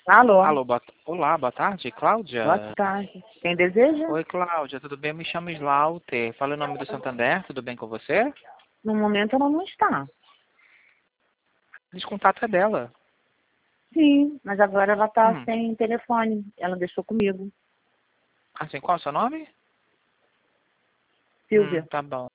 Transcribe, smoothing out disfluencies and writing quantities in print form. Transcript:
Alô? Alô, olá, boa tarde, Cláudia? Boa tarde. Quem deseja? Oi, Cláudia, tudo bem? Me chamo Slaughter. Fala o nome do Santander, tudo bem com você? No momento ela não está. Esse contato é dela. Sim, mas agora ela está Hum. sem telefone. Ela deixou comigo. Assim, qual é o seu nome? Silvia. Tá bom.